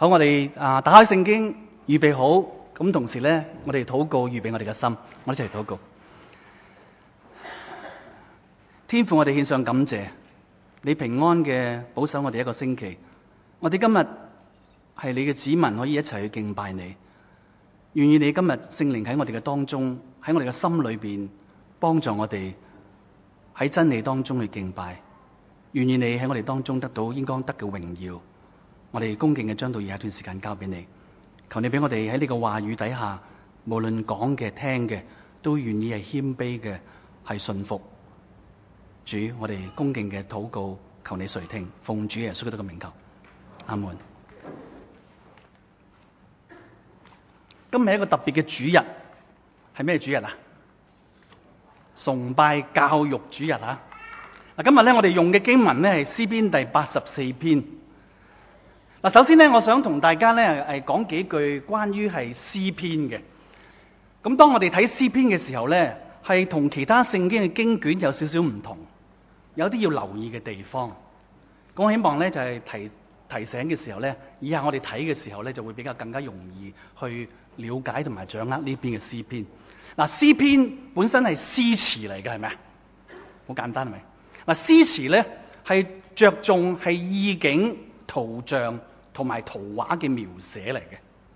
好，我哋打開聖經，預備好，咁同時咧，我哋禱告，預備我哋嘅心，我哋一齊禱告。天父，我哋獻上感謝，你平安嘅保守我哋一個星期。我哋今日係你嘅子民，可以一齊去敬拜你。願意你今日聖靈喺我哋嘅當中，喺我哋嘅心裏邊幫助我哋喺真理當中去敬拜。願意你喺我哋當中得到應當得嘅榮耀。我哋恭敬嘅將到以下一段時間交俾你，求你俾我哋喺呢個話語底下，無論講嘅聽嘅，都願意係謙卑嘅，係順服。主，我哋恭敬嘅禱告，求你垂聽，奉主耶穌基督嘅名求，阿門。今日係一個特別嘅主日，係咩主日啊？崇拜教育主日啊！嗱，今日咧我哋用嘅經文咧係詩篇第84篇。嗱，首先咧，我想同大家咧講幾句關於係詩篇嘅。咁當我哋睇詩篇嘅時候咧，係同其他聖經嘅經卷有少少唔同，有啲要留意嘅地方。咁我希望咧就係提醒嘅時候咧，以下我哋睇嘅時候咧就會比較更加容易去了解同埋掌握呢篇嘅詩篇。嗱，詩篇本身係詩詞嚟嘅，係咪啊？好簡單係咪？嗱，詩詞咧係着重係意境、圖像同埋圖畫嘅描寫嚟嘅，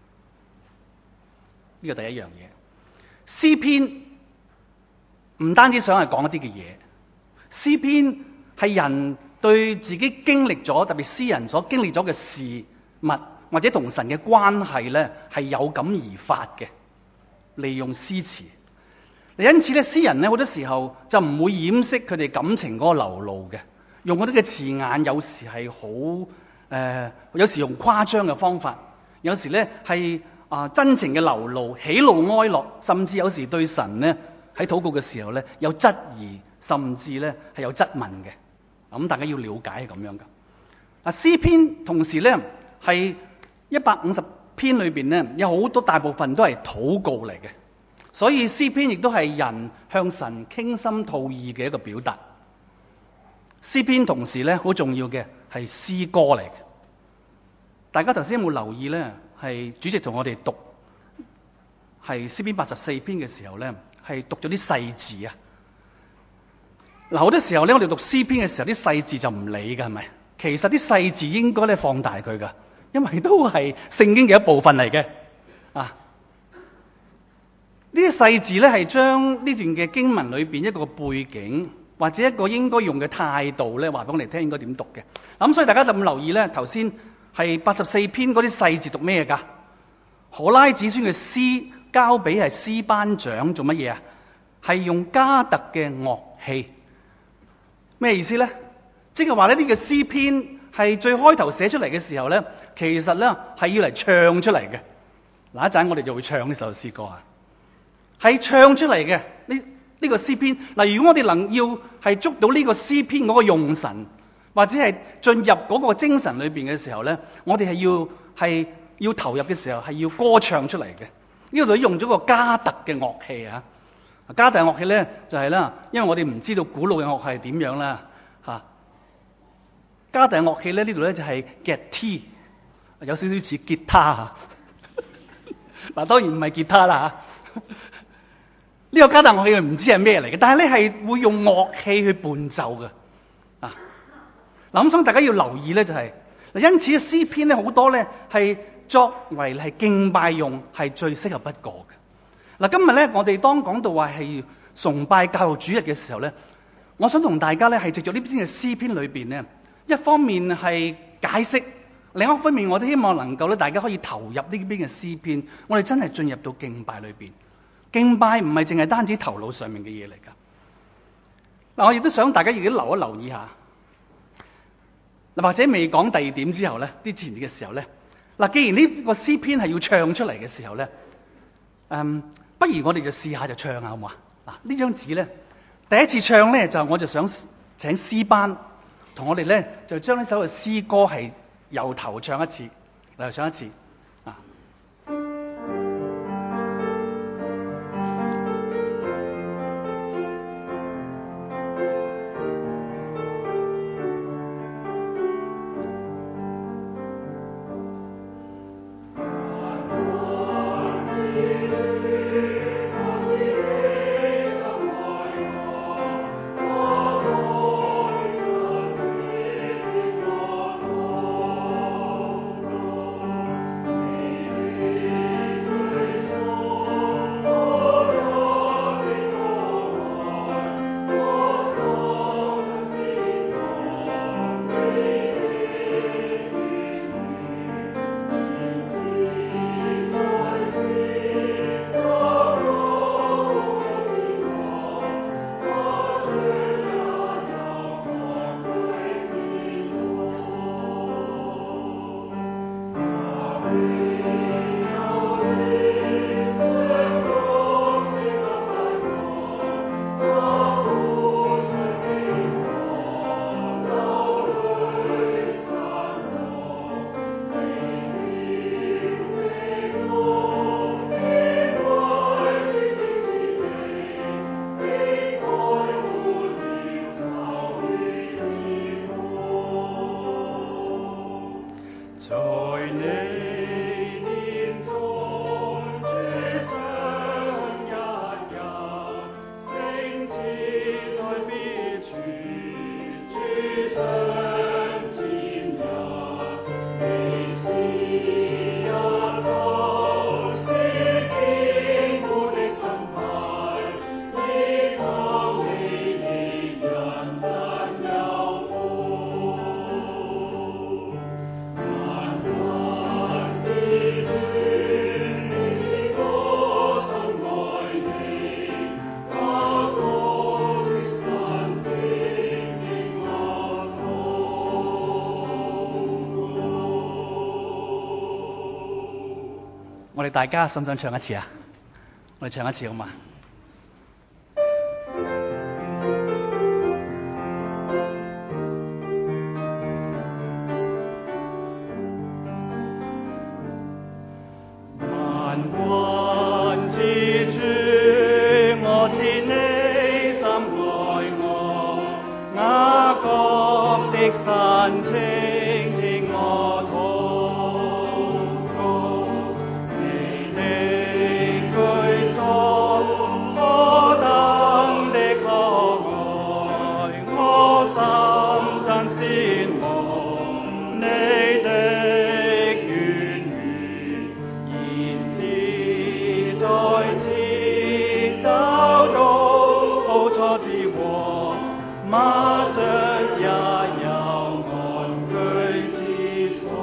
呢個第一樣嘢。詩篇唔單止想係講一啲嘅嘢，詩篇係人對自己經歷咗，特別詩人所經歷咗嘅事物或者同神嘅關係咧，係有感而發嘅，利用詩詞。因此咧，詩人咧好多時候就唔會掩飾佢哋感情嗰個流露嘅，用嗰啲嘅字眼，有時係好有時用誇張嘅方法，有時咧係真情嘅流露，喜怒哀樂，甚至有時對神咧喺禱告嘅時候咧有質疑，甚至咧係有質問嘅。咁大家要了解係咁樣噶。詩篇同時咧係150篇裏邊咧有好多大部分都係禱告嚟嘅，所以詩篇亦都係人向神傾心吐意嘅一個表達。詩篇同時咧好重要嘅係詩歌嚟嘅。大家頭先有冇留意咧？係主席同我哋讀係詩篇84篇嘅時候咧，係讀咗啲細字啊。嗱，好多時候咧，我哋讀詩篇嘅時候，啲細字就唔理㗎，係咪？其實啲細字應該咧放大佢㗎，因為都係聖經嘅一部分嚟嘅。啊，呢啲細字咧係將呢段嘅經文裏邊一個背景或者一個應該用嘅態度咧，話俾我哋聽應該點讀嘅。咁所以大家就咁留意咧，頭先係84篇嗰啲細字讀咩㗎？可拉子孫嘅詩交俾係詩班長做乜嘢啊？係用加特嘅樂器。咩意思咧？即係話呢啲嘅詩篇係最開頭寫出嚟嘅時候咧，其實咧係要嚟唱出嚟嘅。嗱，一陣我哋就會唱呢首詩歌啊，係唱出嚟嘅呢個詩篇。嗱，如果我哋能要係捉到呢個詩篇嗰個用神，或者係進入嗰個精神裏邊嘅時候咧，我哋係要投入嘅時候係要歌唱出嚟嘅。呢度用咗個加特嘅樂器啊。加特樂器咧就係啦，因為我哋唔知道古老嘅樂器係點樣啦嚇。加特樂器咧呢度咧就係 guitar， 有少少似吉他嚇。嗱，當然唔係吉他啦嚇。呢個加特樂器唔知係咩嚟嘅，但係咧係會用樂器去伴奏嘅啊。嗱，咁所以大家要留意咧就係，因此詩篇咧好多咧係作為係敬拜用，係最適合不過嘅。嗱，今日咧我哋當講到話係崇拜教育主日嘅時候咧，我想同大家咧係藉著呢篇嘅詩篇裏邊咧，一方面係解釋，另一方面我都希望能夠咧大家可以投入呢邊嘅詩篇，我哋真係進入到敬拜裏邊。敬拜唔係淨係單止頭腦上面嘅嘢嚟㗎。嗱，我亦都想大家亦都留意下。嗱，或者未講第二點之後咧，啲前節嘅時候咧，嗱，既然呢個詩篇係要唱出嚟嘅時候咧，不如我哋就試下就唱下好唔好啊？嗱，呢張紙咧，第一次唱咧我就想請詩班同我哋咧就將呢首嘅詩歌係由頭唱一次，嚟唱一次啊！ 我哋大家想唔想唱一次啊？我哋唱一次好嘛？萬軍之主，我知你深愛我，雅各的神請聽我禱告，你的居所何等的可愛，我心真羨慕你的願願，然之在此找到好處之和，馬雀也有安居之所。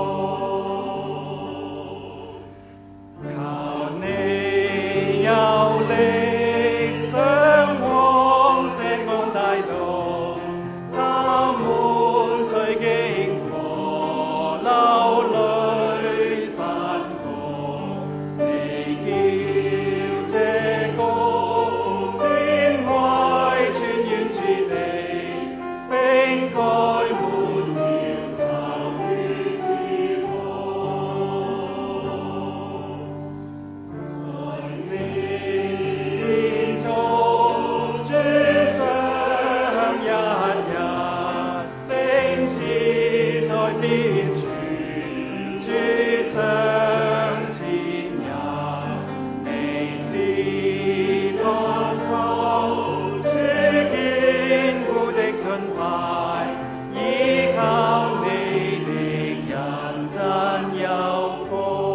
求你有力上往錫安大道，他們雖經過流淚山谷，你叫這歌先開泉源之地，並蓋滿了秋雨之河。在你中主上一日，星矢在邊處，主上前日，你是當靠主堅固的盾牌，依靠你的人真有福。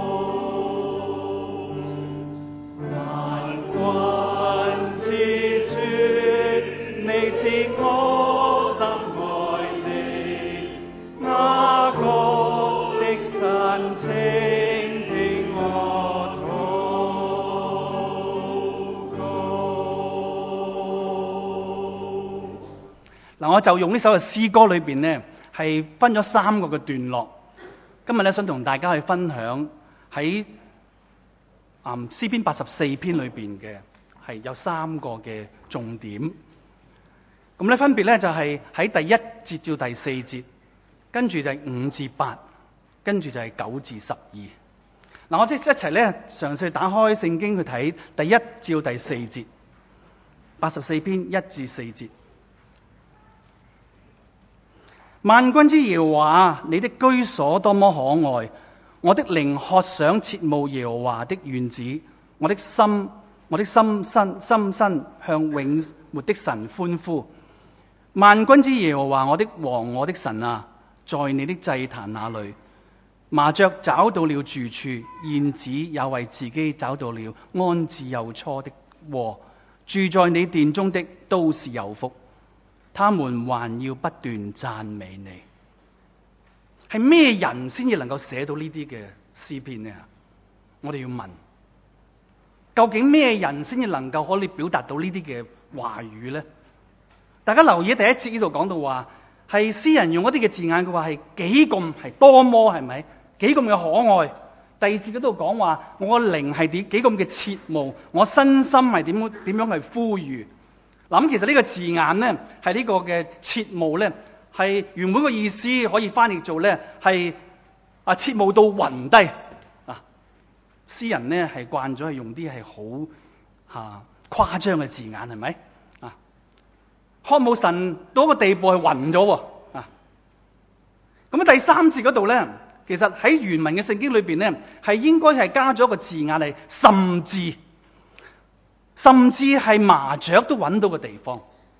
萬軍之主，你知我深愛你，雅各的神請聽我禱告。嗱，我就用呢首嘅詩歌裏邊呢，係分咗3個嘅段落。今日咧想同大家去分享喺詩篇84篇裏邊嘅係有3個嘅重點。咁咧分別咧就係喺第1節至第4節，跟住就係5至8，跟住就係9至12。嗱，我即係一齊咧嘗試打開聖經去睇第1至第4節，84篇1至4節。萬軍之耶和華，你的居所多麼可愛！我的靈渴想切慕耶和華的院子，我的心深向永活的神歡呼。萬軍之耶和華，我的王，我的神啊，在你的祭壇那裏，麻雀找到了住處，燕子也為自己找到了安置幼雛的窩。住在你殿中的都是有福，他們還要不斷讚美你。係咩人先至能夠寫到呢啲嘅詩篇呢？我哋要問，究竟咩人先至能夠可以表達到呢啲嘅話語呢？大家留意第1節呢度講到話，係詩人用一啲嘅字眼，佢話係幾咁係多麼，係咪幾咁嘅可愛？第2節嗰度講話，我嘅靈係幾咁嘅切慕，我身心係點樣去呼籲。嗱，咁其實呢個字眼咧，係呢個嘅切慕咧，係原本嘅意思可以翻譯做咧係切慕到暈低啊！詩人咧係慣咗係用啲係好誇張嘅字眼，係咪啊？渴慕神到一個地步係暈咗喎啊！咁喺第3節嗰度咧， 其實喺原文嘅聖經裏邊咧，係應該係加咗一個字眼係甚至係麻雀都揾到嘅地方。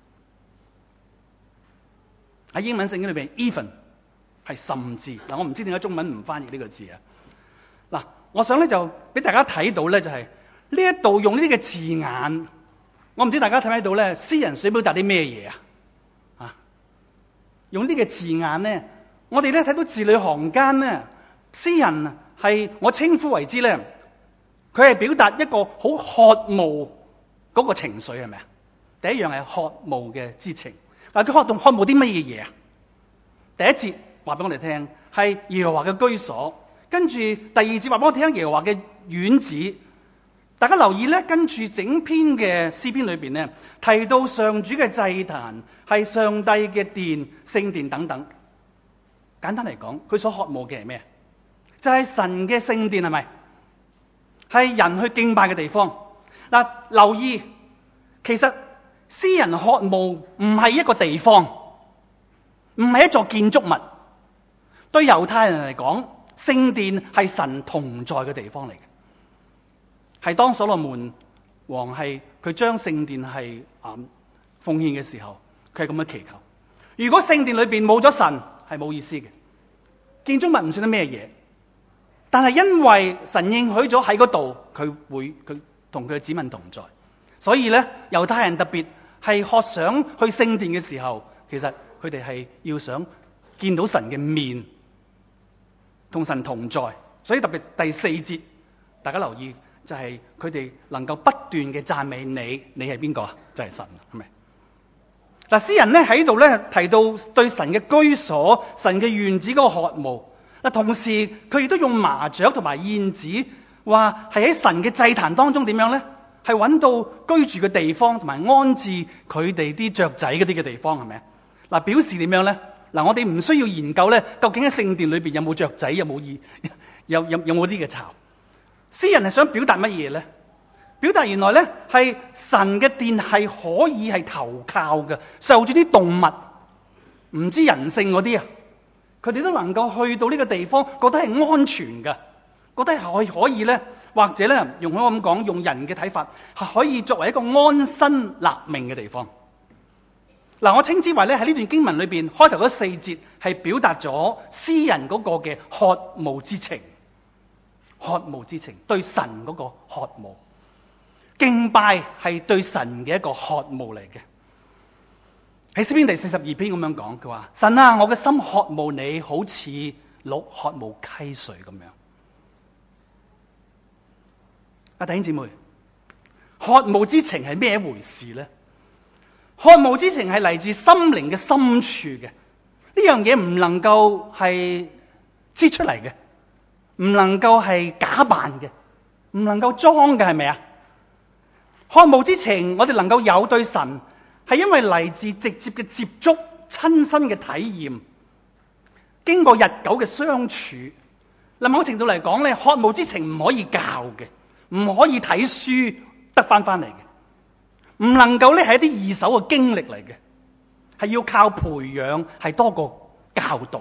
喺英文聖經裏邊 even 係甚至嗱，我唔知點解中文唔翻譯呢個字啊。嗱，我想咧就俾大家睇到咧，就係呢一度用呢啲嘅字眼，我唔知大家睇唔睇到咧，詩人想表達啲咩嘢啊？用呢個字眼咧，我哋咧睇到字裏行間咧，詩人係我稱呼為之咧，佢係表達一個好渴慕嗰個情緒，係咪啊？第一樣係渴慕嘅之情。嗱，佢渴慕啲乜嘢嘢啊？第一節話俾我哋聽係耶和華嘅居所，跟住第二節話俾我哋聽耶和華嘅院子。大家留意咧，跟住整篇嘅詩篇裏邊咧，提到上主嘅祭壇係上帝嘅殿、聖殿等等。簡單嚟講，佢所渴慕嘅係咩？就係神嘅聖殿，係咪？係人去敬拜嘅地方。嗱，留意，其實詩人渴慕唔係一個地方，唔係一座建築物。對猶太人嚟講，聖殿係神同在嘅地方嚟嘅。係當所羅門王係佢將聖殿係奉獻嘅時候，佢係咁樣祈求。如果聖殿裏邊冇咗神，係冇意思嘅。建築物唔算得咩嘢，但係因為神應許咗喺嗰度，佢同佢嘅子民同在，所以咧猶太人特別係渴想去聖殿嘅時候，其實佢哋係要想見到神嘅面，同神同在。所以特別第四節，大家留意。就係佢哋能夠不斷嘅讚美你，你係邊個啊？就係神，係咪？嗱，詩人咧喺度咧提到對神嘅居所、神嘅院子嗰個渴慕。嗱，同時佢亦都用麻雀同埋燕子，話係喺神嘅祭壇當中點樣咧？係揾到居住嘅地方，同埋安置佢哋啲雀仔嗰啲嘅地方，係咪？嗱，表示點樣咧？嗱，我哋唔需要研究咧，究竟喺聖殿裏邊有冇雀仔，有冇冇啲嘅巢。詩人係想表達乜嘢咧？表達原來咧係神嘅殿係可以係投靠嘅，受住啲動物，唔知人性嗰啲啊，佢哋都能夠去到呢個地方，覺得係安全嘅，覺得係可以咧，或者咧用我咁講，用人嘅睇法係可以作為一個安身立命嘅地方。嗱，我稱之為咧喺呢段經文裏邊開頭嗰四節係表達咗詩人嗰個嘅渴慕之情。渴慕之情，對神嗰個渴慕，敬拜係對神嘅一個渴慕嚟嘅。喺詩篇第42篇咁樣講，佢話：神啊，我嘅心渴慕你，好似鹿渴慕溪水咁樣。弟兄姊妹，渴慕之情係咩一回事咧？渴慕之情係嚟自心靈嘅深處嘅，呢樣嘢唔能夠係擠出嚟嘅。唔能夠係假扮嘅，唔能夠裝嘅，係咪啊？渴慕之情，我哋能夠有對神，係因為嚟自直接嘅接觸、親身嘅體驗，經過日久嘅相處。某程度嚟講咧，渴慕之情唔可以教嘅，唔可以睇書得翻嚟嘅，唔能夠咧係一啲二手嘅經歷嚟嘅，係要靠培養，係多過教導。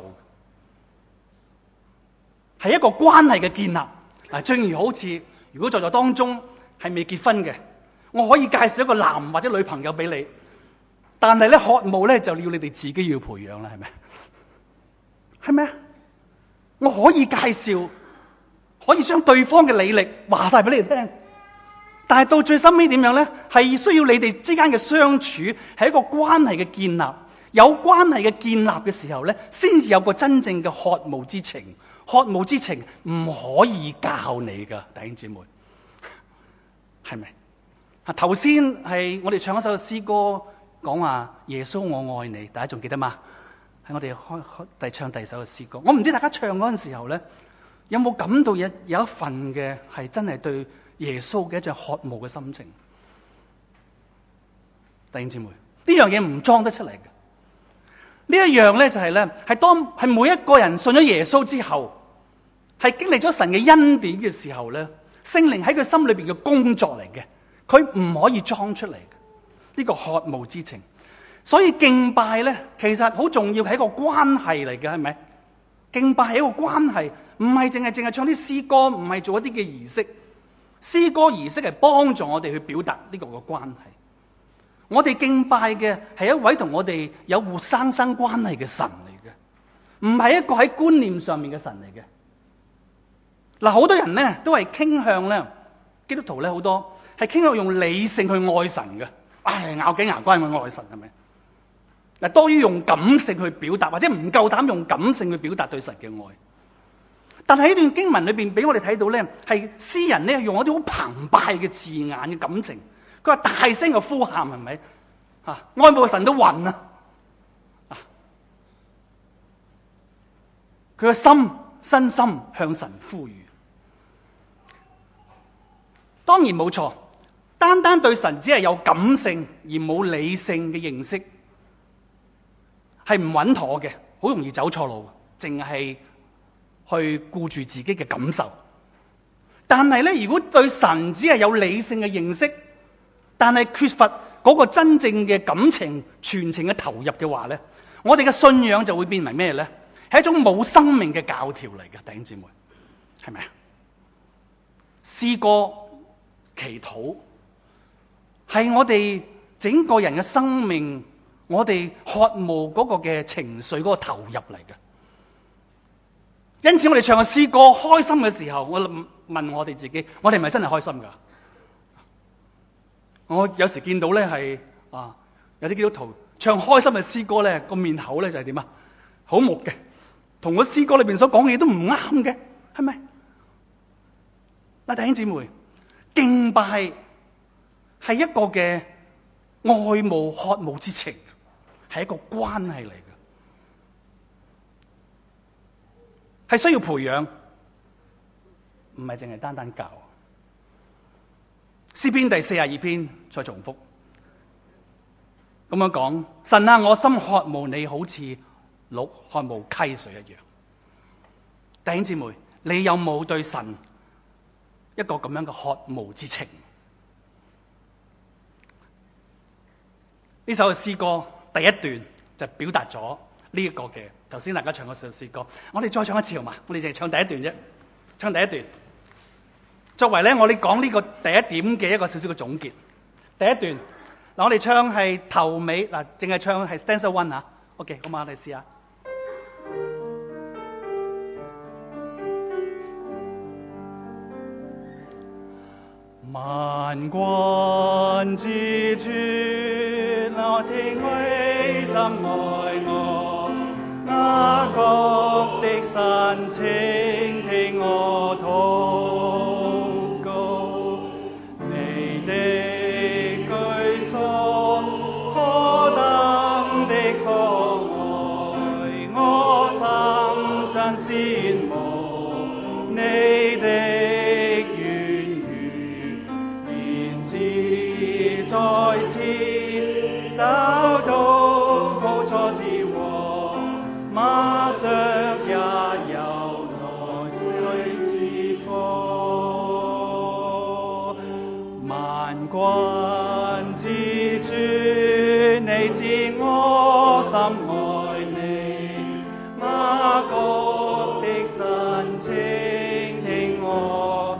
係一個關係嘅建立。嗱，正如好似如果在座當中係未結婚嘅，我可以介紹一個男或者女朋友俾你，但係咧渴慕咧就要你哋自己要培養啦，係咪？係咪啊？我可以介紹，可以將對方嘅履歷話晒俾你哋聽，但係到最深尾點樣咧？係需要你哋之間嘅相處，係一個關係嘅建立。有關係嘅建立嘅時候咧，先至有個真正嘅渴慕之情。渴慕之情唔可以教你噶，弟兄姊妹，係咪？頭先係我哋唱一首詩歌，講話耶穌我愛你，大家仲記得嗎？係我哋唱第二首嘅詩歌。我唔知大家唱嗰陣時候咧，有冇感到有一份嘅係真係對耶穌嘅一隻渴慕嘅心情？弟兄姊妹，呢樣嘢唔裝得出嚟嘅。呢一樣咧就係咧，係每一個人信咗耶穌之後，係經歷咗神嘅恩典嘅時候咧，聖靈喺佢心裏邊嘅工作嚟嘅，佢唔可以裝出嚟嘅呢個渴慕之情。所以敬拜咧，其實好重要，係一個關係嚟嘅，係咪？ 敬拜係一個關係，唔係淨係唱啲詩歌，唔係做一啲嘅儀式。詩歌儀式係幫助我哋去表達呢個嘅關係。我哋敬拜嘅係一位同我哋有活生生關係嘅神嚟嘅，唔係一個喺觀念上面嘅神嚟嘅。嗱，好多人咧都係傾向咧，基督徒咧好多係傾向用理性去愛神嘅，咬緊牙關去愛神係咪？嗱，多於用感性去表達，或者唔夠膽用感性去表達對神嘅愛。但係呢段經文裏邊俾我哋睇到咧，係詩人咧用一啲好澎湃嘅字眼嘅感情。佢話大聲嘅呼喊係咪？愛慕神都暈啊！佢嘅身心向神呼籲。當然冇錯，單單對神只係有感性而冇理性嘅認識，係唔穩妥嘅，好容易走錯路，淨係去顧住自己嘅感受。但係咧，如果對神只係有理性嘅認識，但係缺乏嗰個真正嘅感情、全情嘅投入嘅話咧，我哋嘅信仰就會變為咩咧？係一種冇生命嘅教條嚟嘅，弟兄姊妹，係咪啊？詩歌、祈禱係我哋整個人嘅生命，我哋渴慕嗰個嘅情緒嗰個投入嚟嘅。因此我哋唱嘅詩歌開心嘅時候，我問我哋自己，我哋係咪真係開心噶？我有時見到咧係有啲基督徒唱開心嘅詩歌咧，個面口咧就係點啊？好木嘅，同個詩歌裏邊所講嘅嘢都唔啱嘅，係咪？嗱，弟兄姊妹，敬拜係一個嘅愛慕、渴慕之情，係一個關係嚟嘅，係需要培養，唔係淨係單單教。詩篇第42篇再重複咁樣講：神啊，我心渴慕你，好似鹿渴慕溪水一樣。弟兄姊妹，你有冇對神一個咁樣嘅渴慕之情？呢首嘅詩歌第一段就表達咗呢一個嘅，頭先大家唱嗰首詩歌，我哋再唱一次好嘛？我哋淨係唱第一段啫，唱第一段。作為咧，我哋講呢個第一點嘅一個少少嘅總結。第一段嗱，我哋唱係頭尾嗱，淨係唱係 stanza one 啊。OK， 咁我哋試下。萬軍之主，我聽為心愛我，雅各的神，請聽我禱告，你的居所何等的可愛，我心真羨慕你的再次找到高處之和，馬雀也由內去自放。萬軍之主，你知我心愛你，雅各的神，請聽我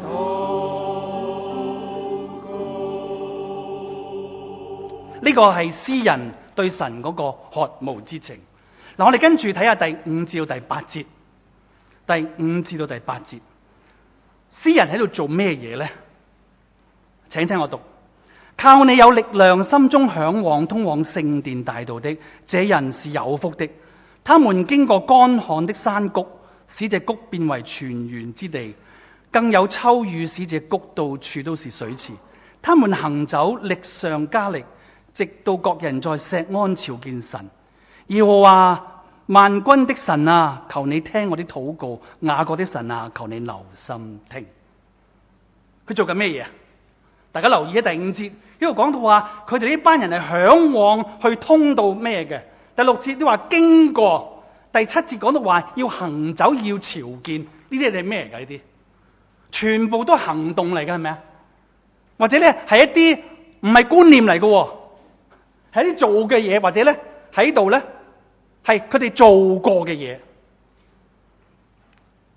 呢個係詩人對神嗰個渴慕之情。嗱，我哋跟住睇下第5至到第8節。第5至到第8節，詩人喺度做咩嘢咧？請聽我讀：靠你有力量，心中向往通往聖殿大道的，這人是有福的。他們經過乾旱的山谷，使這谷變為泉源之地；更有秋雨，使這谷到處都是水池。他們行走，力上加力，直到各人在錫安朝見神。耶和華萬軍的神啊，求你聽我的禱告；雅各的神啊，求你留心聽。佢做緊咩嘢啊？大家留意喺第5節，呢度講到話佢哋呢班人係向往去通到咩嘅？第6節都話經過，第7節講到話要行走，要朝見。呢啲係咩嚟㗎？呢啲全部都行動嚟㗎，係咪啊？或者咧係一啲唔係觀念嚟㗎，係一啲做嘅嘢，或者咧喺度咧係佢哋做過嘅嘢。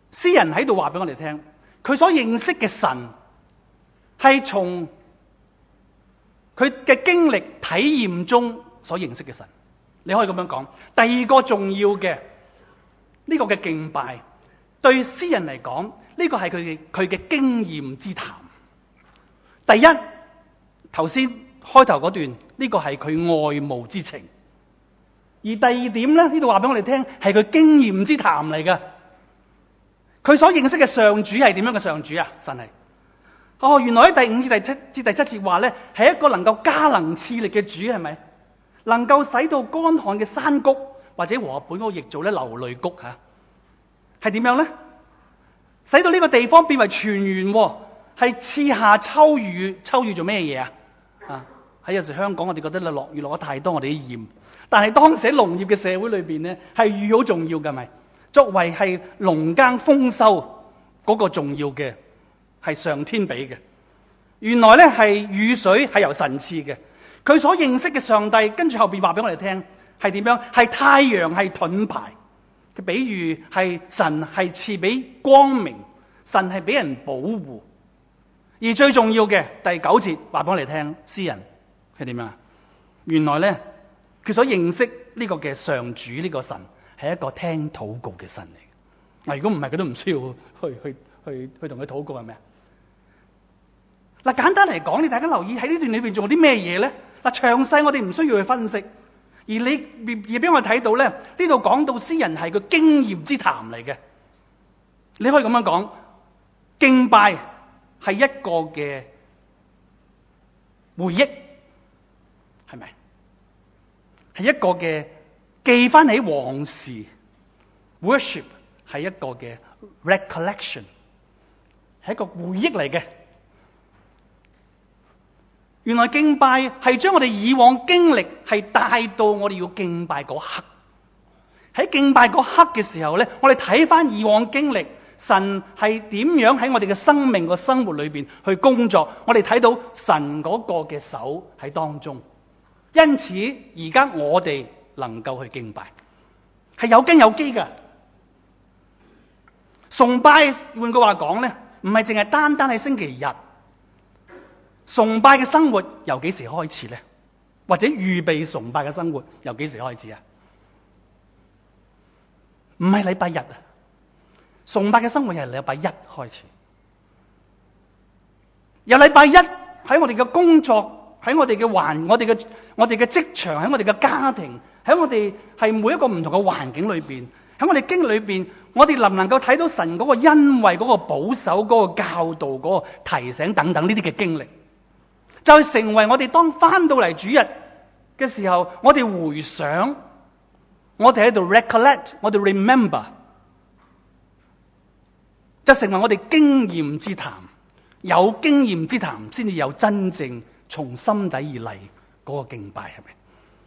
詩人喺度話俾我哋聽，佢所認識嘅神係從佢嘅經歷體驗中所認識嘅神。你可以咁樣講。第二個重要嘅呢個嘅敬拜，對詩人嚟講，呢個係佢嘅經驗之談。第一，頭先開頭嗰段呢個係佢愛慕之情，而第二點咧，呢度話俾我哋聽係佢經驗之談嚟嘅。佢所認識嘅上主係點樣嘅上主啊？神係原來喺第5至第7節話咧，係一個能夠加能賜力嘅主，係咪？能夠使到乾旱嘅山谷，或者和合本嗰個譯做咧流淚谷吓，係點樣咧？使到呢個地方變為泉源，係賜下秋雨。秋雨做咩嘢啊？喺有時香港我哋覺得落雨落得太多，我哋都厭。但係當時喺農業嘅社會裏邊咧，係雨好重要嘅，咪？作為係農耕豐收嗰個重要嘅，係上天俾嘅。原來咧係雨水係由神賜嘅。佢所認識嘅上帝，跟住後邊話俾我哋聽係點樣？係太陽係盾牌嘅比喻，係神係賜俾光明，神係俾人保護。而最重要嘅第9節話俾我哋聽，詩人係點樣？原來咧佢所認識呢個嘅上主，呢個神係一個聽禱告嘅神嚟。如果唔係，佢都唔需要去同佢禱告，係咪啊？嗱，簡單嚟講，你大家留意喺呢段裏邊做啲咩嘢咧？嗱，詳細我哋唔需要去分析，而俾我睇到咧，呢度講到詩人係個經驗之談嚟嘅。你可以咁樣講，敬拜係一個嘅回憶，係咪？係一個嘅記翻起往事。Worship 係一個嘅 recollection， 係一個回憶嚟嘅。原來敬拜係將我哋以往經歷係帶到我哋要敬拜嗰刻。喺敬拜嗰刻嘅時候咧，我哋睇翻以往經歷，神係點樣喺我哋嘅生命個生活裏邊去工作，我哋睇到神嗰個嘅手喺當中。因此而家我哋能夠去敬拜，係有根有基㗎。崇拜換句話講咧，唔係淨係單單喺星期日。崇拜嘅生活由幾時開始咧？或者預備崇拜嘅生活由幾時開始啊？唔係禮拜日啊，崇拜嘅生活係禮拜一開始。由禮拜一喺我哋嘅工作，喺我哋嘅我哋嘅職場，喺我哋嘅家庭，喺我哋係每一個唔同嘅環境裏邊，喺我哋經歷裏邊，我哋能唔能夠睇到神嗰個恩惠、嗰個保守、嗰個教導、嗰個提醒等等呢啲嘅經歷？就係成為我哋當翻到嚟主日嘅時候，我哋回想，我哋喺度 recollect， 我哋 remember， 就成為我哋經驗之談。有經驗之談，先至有真正從心底而嚟嗰個敬拜，係咪？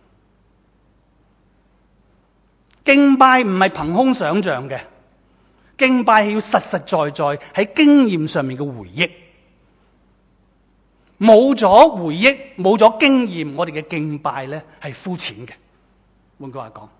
敬拜唔係憑空想象嘅，敬拜係要實實在在喺經驗上面嘅回憶。冇咗回憶，冇咗經驗，我哋嘅敬拜咧係膚淺嘅。換句話講，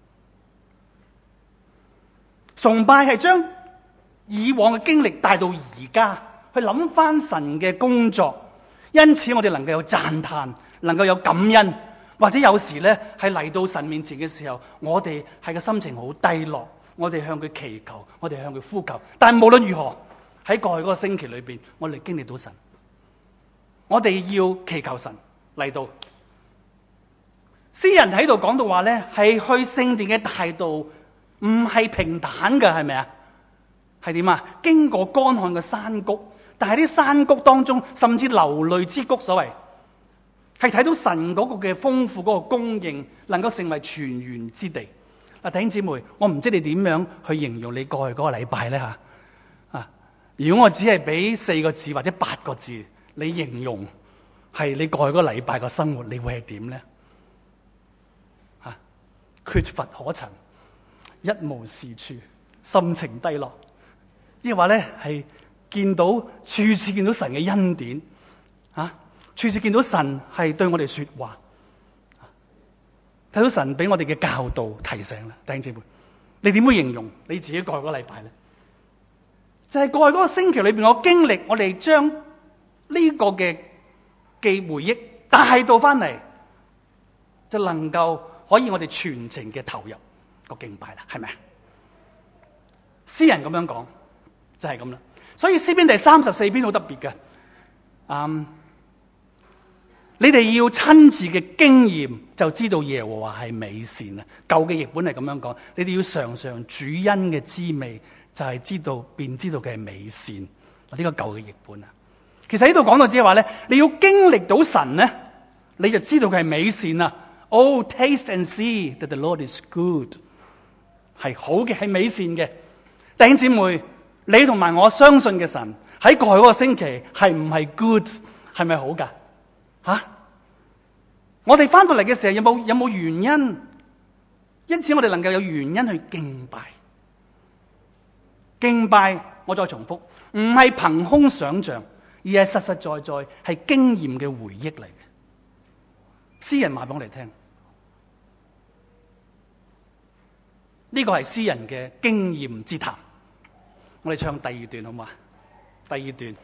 崇拜係將以往嘅經歷帶到而家，去諗翻神嘅工作。因此我哋能夠有讚嘆，能夠有感恩，或者有時咧係嚟到神面前嘅時候，我哋係個心情好低落，我哋向佢祈求，我哋向佢呼求。但係無論如何，喺過去嗰個星期裏邊，我哋經歷到神。我哋要祈求神嚟到。詩人喺度講到話咧，係去聖殿嘅大道唔係平坦嘅，係咪啊？係點啊？經過乾旱嘅山谷，但係啲山谷當中甚至流淚之谷，所謂係睇到神嗰個嘅豐富嗰個供應，能夠成為泉源之地。嗱，弟兄姊妹，我唔知你點樣去形容你過去嗰個禮拜咧吓啊！如果我只係俾4個字或者8個字，你形容係你過去嗰個禮拜個生活，你會係點咧？缺乏可陳，一無是處，心情低落。即係話咧，係見到處處見到神嘅恩典，處處見到神係對我哋說話，睇到神俾我哋嘅教導提醒啦。弟兄姊妹，你點會形容你自己過去嗰個禮拜咧？ 就係過去嗰個星期裏邊，我經歷，我哋將呢個嘅回憶帶到翻嚟，就能夠可以我哋全程嘅投入個敬拜啦，係咪啊？詩人咁樣講就係咁啦。所以詩篇第34篇好特別嘅，你哋要親自嘅經驗就知道耶和華係美善啊。舊嘅譯本係咁樣講，你哋要嘗嘗主恩嘅滋味，就係知道便知道佢係美善。呢個舊嘅譯本啊，其實呢度講到只係話咧，你要經歷到神咧，你就知道佢係美善啊。Oh, taste and see that the Lord is good， 係好嘅，係美善嘅。弟兄姊妹，你同埋我相信嘅神喺過去嗰個星期係唔係 good， 係咪好噶？我哋翻到嚟嘅時候有冇原因？因此我哋能夠有原因去敬拜。敬拜，我再重複，唔係憑空想象，而係實實在在係經驗嘅回憶嚟嘅。詩人話俾我哋聽，呢個係詩人嘅經驗之談。我哋唱第二段好嘛？第二段。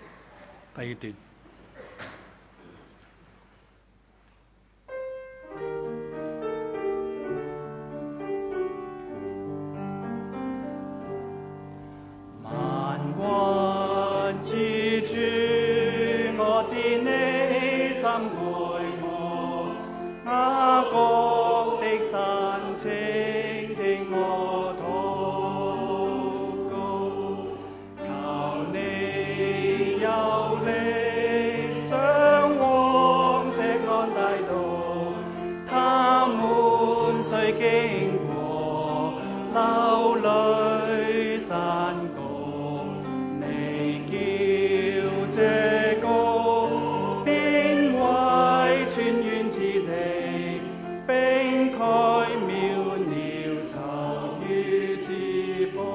萬軍之主，我知你心愛我，雅各的神，請聽我禱告，求你有力上往錫安大道，他們雖經過流淚山谷，你叫這歌變為泉源之地，並蓋渺鳥巢於之峰。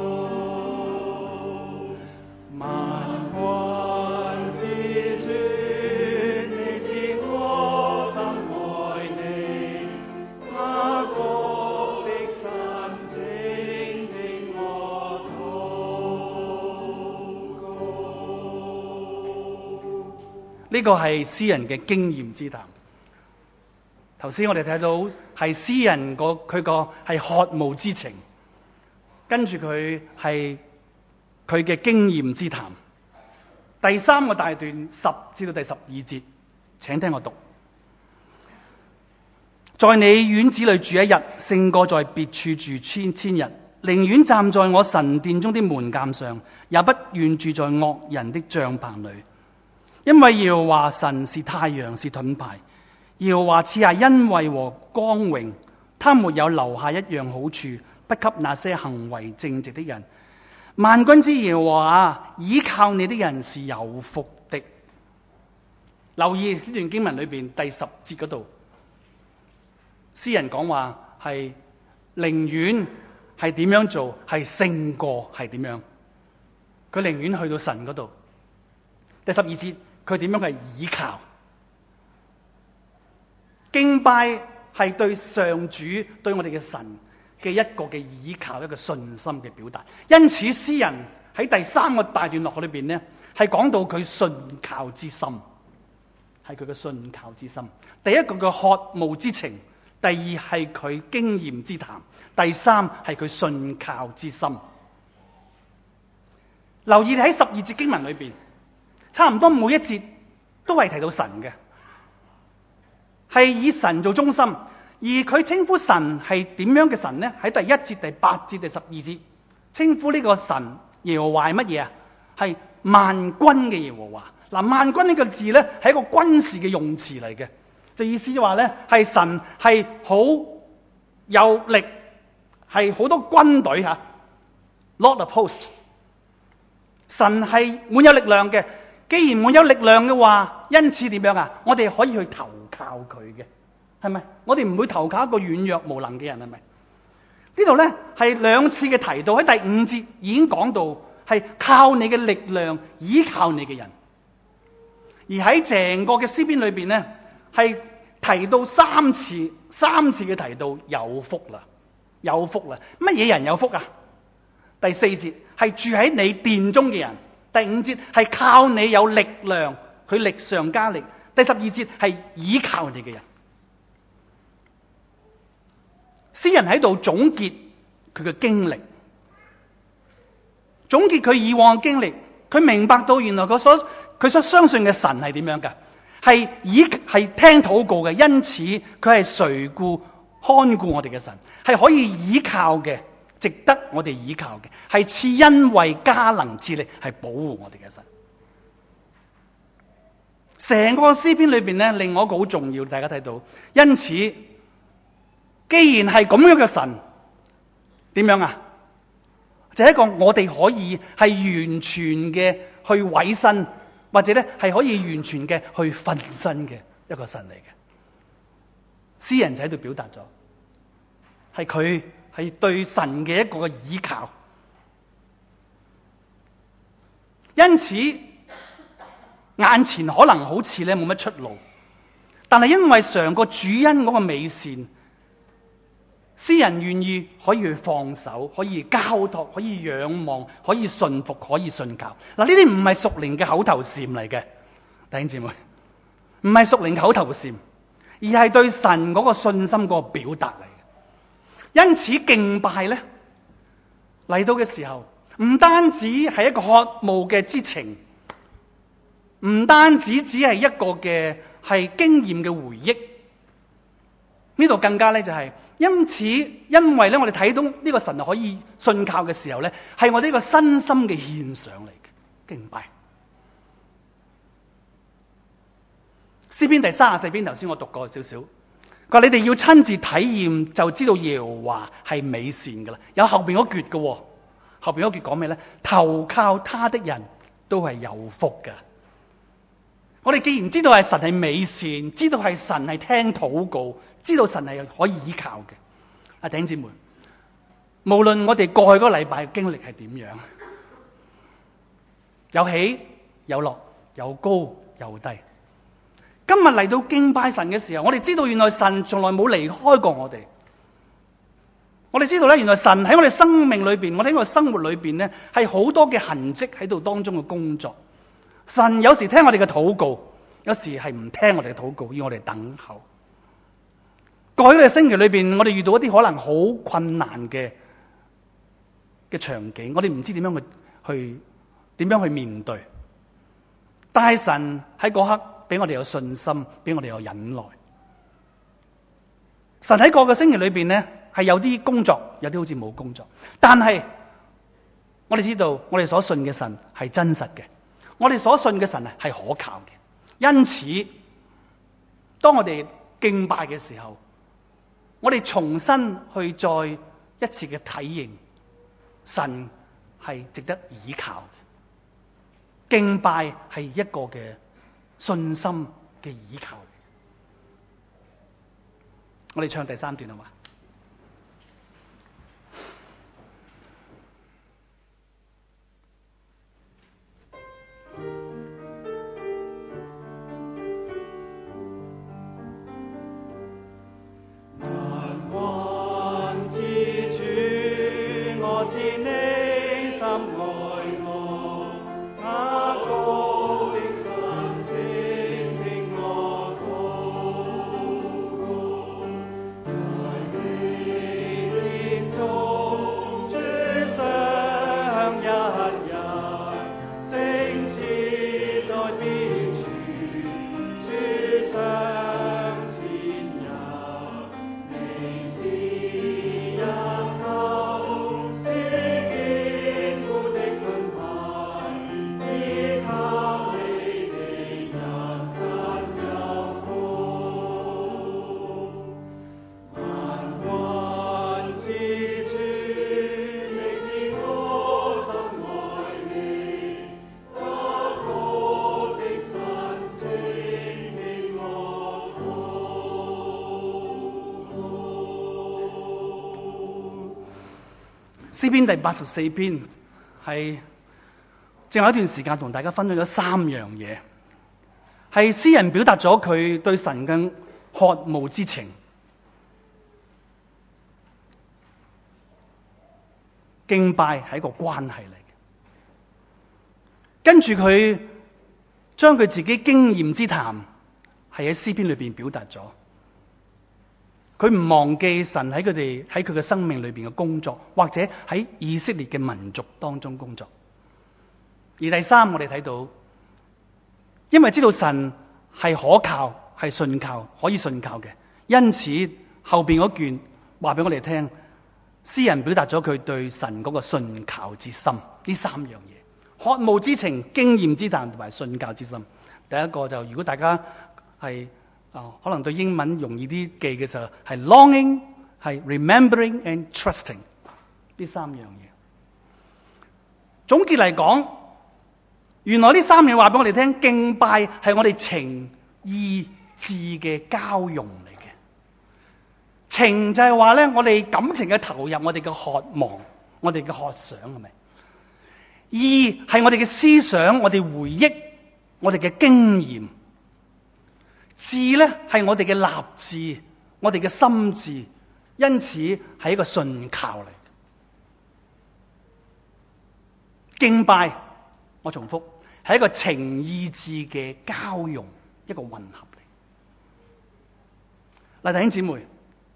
萬軍之主，你知我心愛你，雅各的神，請聽我禱告。呢個係詩人嘅經驗之談。頭先我哋睇到係詩人佢個係渴慕之情，跟住佢係佢嘅經驗之談。第三個大段10至到第12節，請聽我讀。在你院子裏住一日，勝過在別處住千日。寧願站在我神殿中的門檻上，也不願住在惡人的帳棚裏。因為耶和華神是太陽，是盾牌。耶和華賜下恩惠和光榮，他沒有留下一樣好處，不給那些行為正直的人。萬軍之耶和華啊，倚靠你的人是有福的。留意呢段經文裏邊第10節嗰度，詩人講話係寧願係點樣做，係勝過係點樣。佢寧願去到神嗰度。第12節佢點樣係倚靠。敬拜係對上主、對我哋嘅神嘅一個嘅倚靠，一個信心嘅表達。因此詩人喺第3個大段落裏邊呢，係講到佢信靠之心，係佢嘅信靠之心。第一個嘅渴慕之情，第二係佢經驗之談，第三係佢信靠之心。留意喺12節經文裏邊，差唔多每一節都係提到神嘅，係以神做中心，而佢稱呼神係點樣嘅神呢？喺第1節、第8節、第12節，稱呼呢個神耶和華係乜嘢啊？係萬軍嘅耶和華。嗱，萬軍呢個字呢，係一個軍事嘅用詞嚟嘅，就意思話呢，係神係好有力，係好多軍隊吓 ，Lord of hosts。神係滿有力量嘅。既然滿有力量嘅話，因此點樣啊？我哋可以去投靠佢嘅，係咪？我哋唔會投靠一個軟弱無能嘅人，係咪？呢度呢係2次嘅提到，喺第5節已經講到係靠你嘅力量，依靠你嘅人。而喺成個嘅詩篇裏邊呢，係提到3次嘅提到有福啦，有福啦。乜嘢人有福啊？ 第4節係住喺你殿中嘅人。第5節係靠你有力量，佢力上加力。第12節係倚靠你嘅人。詩人喺度總結佢嘅經歷，總結佢以往嘅經歷，佢明白到原來佢所相信嘅神係點樣㗎？係聽禱告嘅，因此佢係垂顧看顧我哋嘅神，係可以倚靠嘅，值得我哋倚靠嘅，係賜恩惠加能之力，係保護我哋嘅神。成個詩篇裏邊咧，另外一個好重要，大家睇到，因此既然係咁樣嘅神，點樣啊？就係一個我哋可以係完全嘅去委身，或者咧係可以完全嘅去瞓身嘅一個神嚟嘅。詩人就喺度表達咗，係佢係對神嘅一個倚靠。因此眼前可能好似咧冇乜出路，但係因為嘗過主恩嗰個美善，詩人願意可以去放手，可以交託，可以仰望，可以信服，可以信靠。嗱，呢啲唔係屬靈嘅口頭禪嚟嘅，弟兄姊妹，唔係屬靈口頭禪，而係對神嗰個信心嗰個表達嚟嘅。因此敬拜咧嚟到嘅時候，唔單止係一個渴慕嘅之情，唔單止只係一個嘅係經驗嘅回憶，呢度更加咧就係因此，因為咧我哋睇到呢個神可以信靠嘅時候咧，係我哋呢個身心嘅獻上嚟嘅敬拜。詩篇第34篇頭先我讀過少少，佢話你哋要親自體驗就知道耶和華係美善噶啦。有後邊嗰橛嘅，後邊嗰橛講咩咧？投靠他的人都係有福噶。我哋既然知道係神係美善，知道係神係聽禱告，知道神係可以依靠嘅，弟兄姊妹，無論我哋過去嗰個禮拜嘅經歷係點樣，有起有落，有高有低，今日嚟到敬拜神嘅時候，我哋知道原來神從來冇離開過我哋。我哋知道咧，原來神喺我哋生命裏邊，我哋喺我哋生活裏邊咧，係好多嘅痕跡喺度當中嘅工作。神有時聽我哋嘅禱告，有時係唔聽我哋嘅禱告，要我哋等候。過去嘅星期裏邊，我哋遇到一啲可能好困難嘅場景，我哋唔知點樣去面對。但係神喺嗰刻俾我哋有信心，俾我哋有忍耐。神喺個星期裏邊咧，係有啲工作，有啲好似冇工作。但係我哋知道，我哋所信嘅神係真實嘅。我哋所信嘅神係可靠嘅，因此當我哋敬拜嘅時候，我哋重新去再一次嘅體認神係值得倚靠嘅，敬拜係一個嘅信心嘅倚靠。我哋唱第3段好嘛？詩篇第84篇係正有一段時間同大家分享咗3樣嘢，係詩人表達咗佢對神嘅渴慕之情。 敬拜係一個關係嚟嘅。跟住佢將佢自己經驗之談係喺詩篇裏邊表達咗。佢唔忘記神喺佢嘅生命裏邊嘅工作，或者喺以色列嘅民族當中工作。而第三，我哋睇到，因為知道神係可靠、係信靠、可以信靠嘅，因此後邊嗰段話俾我哋聽，詩人表達咗佢對神嗰個信靠之心。呢三樣嘢：渴慕之情、經驗之談同埋信靠之心。第一個就如果大家係可能對英文容易啲記嘅時候，係 longing、係 remembering and trusting 呢三樣嘢。總結嚟講，原來呢三樣話俾我哋聽，敬拜係我哋情意志嘅交融嚟嘅。情就係話咧，我哋感情嘅投入，我哋嘅渴望，我哋嘅渴想係咪？意係我哋嘅思想，我哋回憶，我哋嘅經驗。志咧係我哋嘅立志，我哋嘅心志，因此係一個信靠嚟。敬拜，我重複，係一個情意志嘅交融，一個混合嚟。嗱，弟兄姊妹，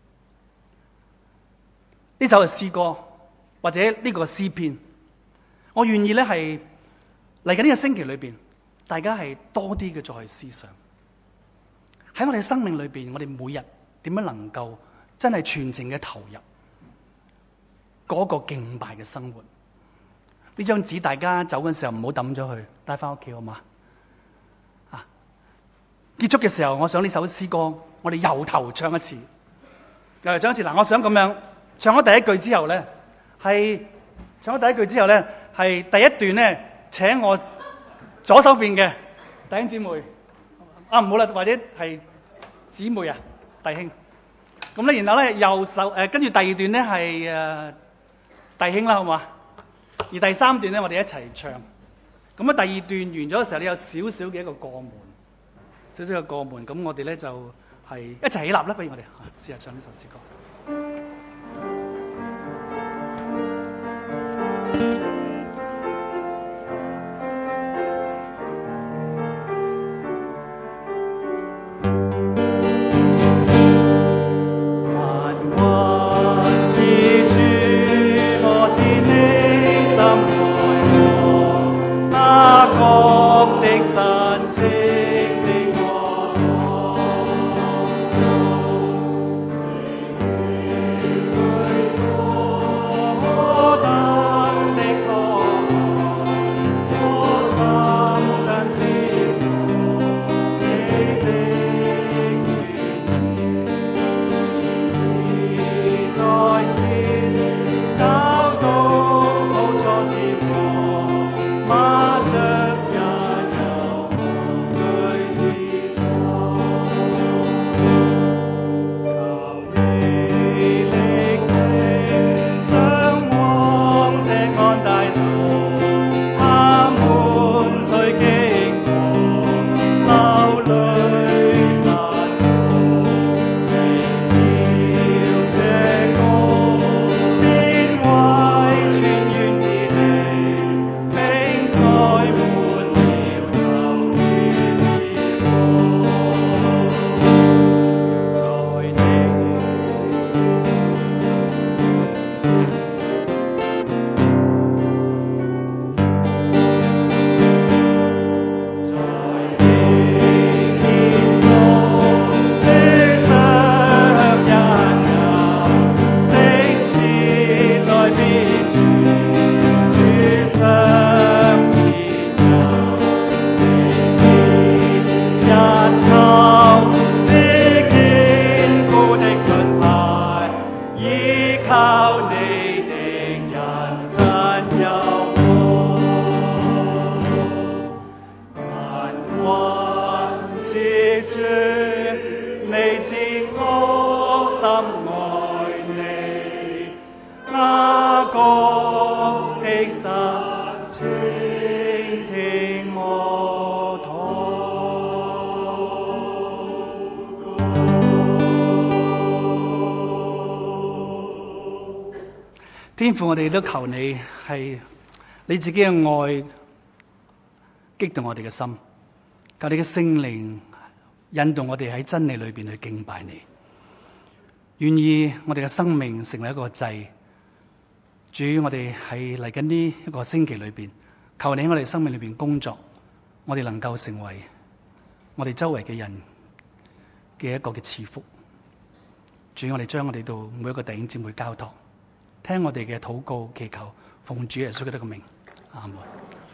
呢首嘅詩歌或者呢個詩篇，我願意咧係嚟緊呢個星期裏邊，大家係多啲嘅再去思想。喺我哋生命裏邊，我哋每日點樣能夠真係全情嘅投入嗰個敬拜嘅生活？呢張紙大家走嘅時候唔好抌咗佢，帶翻屋企好嘛？結束嘅時候，我想呢首詩歌，我哋由頭唱一次，由頭唱一次。嗱，我想咁樣唱咗第一句之後咧，係第一段咧，請我左手邊嘅弟兄姊妹唔好啦，或者係姊妹弟兄，咁咧，然後咧右手跟住第二段咧係弟兄啦，好嘛？而第三段咧，我哋一齊唱。咁啊，第二段完咗嘅時候，你有少少嘅一個過門，咁我哋咧就係一齊起立啦。不如我哋試下唱呢首詩歌。 天父，我哋都求你係你自己嘅愛激動我哋嘅心，求你嘅聖靈引導我哋喺真理裏邊去敬拜你，願意我哋嘅生命成為一個祭。主，我哋係嚟緊呢一個星期裏邊，求你喺我哋生命裏邊工作，我哋能夠成為我哋周圍嘅人嘅一個嘅賜福。主，我哋將我哋到每一個弟兄姊妹交託，聽我哋嘅禱告祈求，奉主耶穌基督嘅名，阿門。